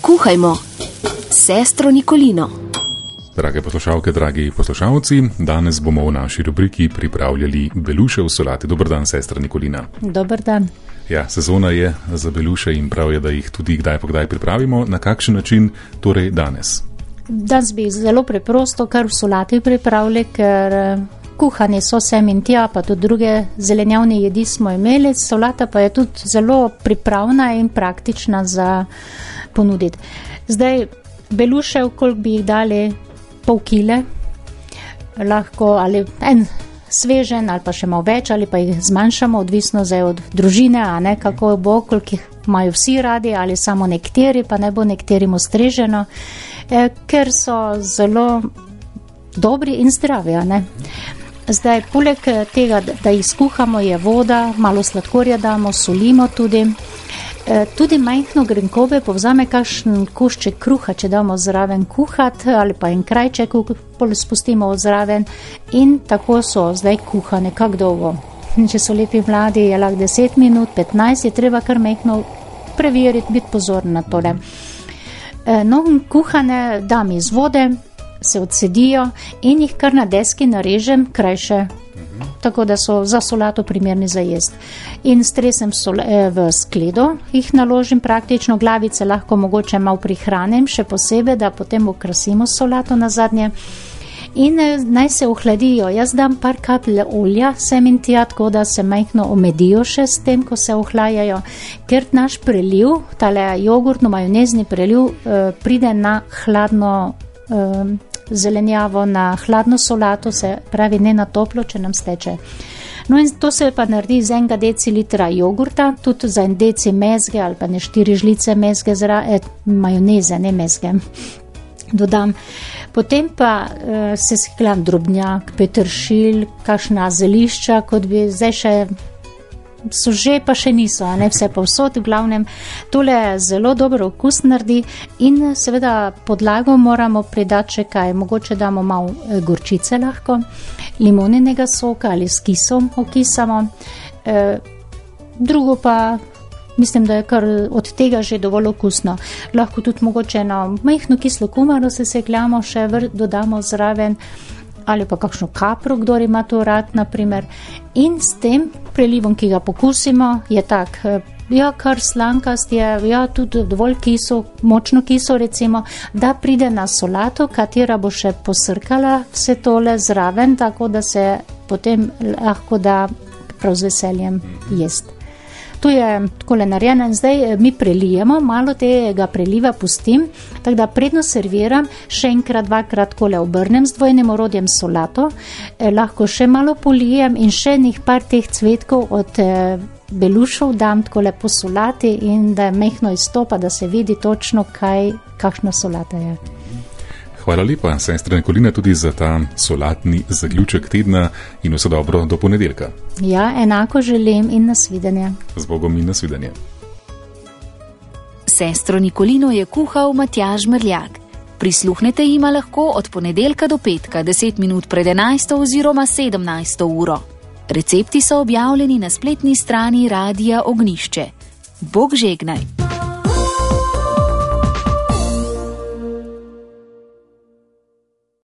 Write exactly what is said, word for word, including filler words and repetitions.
Kuhajmo s sestro Nikolino. Drage poslušalke, dragi poslušalci, danes bomo v naši rubriki pripravljali beluše v solati. Dober dan, sestra Nikolina. Dober dan. Ja, sezona je za beluše in prav je, da jih tudi kdaj po kdaj pripravimo. Na kakšen način torej danes? Danes bi zelo preprosto kar v solati pripravili, ker kuhane so sem in tja, pa tudi druge zelenjavne jedi smo imeli. Solata pa je tudi zelo pripravna in praktična za ponuditi. Zdaj, belušev, koliko bi jih dali? Pol kile, lahko ali en svežen ali pa še malo več ali pa jih zmanjšamo, odvisno zdaj od družine, a ne, kako bo, koliko jih imajo vsi radi ali samo nekateri, pa ne bo nekaterim ustreženo, eh, ker so zelo dobri in zdravi, a ne. Zdaj, poleg tega, da jih skuhamo, je voda, malo sladkorja damo, solimo tudi. Tudi majhno grenkobe povzame kakšen košček kruha, če damo zraven kuhati ali pa en krajček spustimo zraven in tako so zdaj kuhane, kak dolgo. Če so lepi mladi, je lahko deset minut, petnajst, je treba kar majhno preveriti, biti pozoren na tole. No, kuhane dam iz vode, se odsedijo in jih kar na deski narežem krajše, tako da so za solato primerni za jest. In stresem sol, eh, v skledo, jih naložim praktično, glavice lahko mogoče malo prihranim, še posebej, da potem okrasimo solato na zadnje. In eh, naj se ohladijo. Jaz dam par kaplje olja sem in tja, tako da se majhno omedijo še s tem, ko se ohlajajo, ker naš preliv, tale jogurtno-majonezni preliv, eh, pride na hladno eh, zelenjavo, na hladno solato, se pravi ne na toplo, če nam steče. No in to se pa naredi z enega decilitra jogurta, tudi za en deci mezge ali pa ne štiri žlice mezge, zra, eh, majoneze, ne mezge, dodam. Potem pa eh, se sklam drobnjak, peteršilj, kakšna zelišča, kot bi zdaj še so že, pa še niso, a ne, vse povsod, v glavnem tole zelo dobro okus naredi in seveda podlago moramo pridati še kaj, mogoče damo malo gorčice lahko, limoninega soka ali s kisom okisamo, e, drugo pa mislim, da je kar od tega že dovolj okusno. Lahko tudi mogoče eno majhno kislo kumaro se sekljamo, še vr, dodamo zraven, ali pa kakšno kapro, kdor ima to rad, naprimer. In s tem prelivom, ki ga pokusimo, je tak, ja, kar slankast je, ja, tudi dovolj kiso, močno kiso recimo, da pride na solato, katera bo še posrkala vse tole zraven, tako da se potem lahko da prav z veseljem jest. To je takole narejeno in zdaj mi prelijemo, malo tega preliva pustim, tako da predno serviram, še enkrat, dvakrat takole obrnem z dvojnim orodjem solato, eh, lahko še malo polijem in še njih par teh cvetkov od eh, belušev dam takole po solati in da mehno izstopa, da se vidi točno, kaj, kakšna solata je. Hvala lepa, sestra Nikolina, tudi za ta solatni zaključek tedna in vse dobro do ponedeljka. Ja, enako želim in nasvidenje. Z Bogom in nasvidenje. Sestro Nikolino je kuhal Matjaž Mrljak. Prisluhnete jima lahko od ponedeljka do petka, deset minut pred enajsto oziroma sedemnajsto uro. Recepti so objavljeni na spletni strani Radia Ognišče. Bog žegnaj!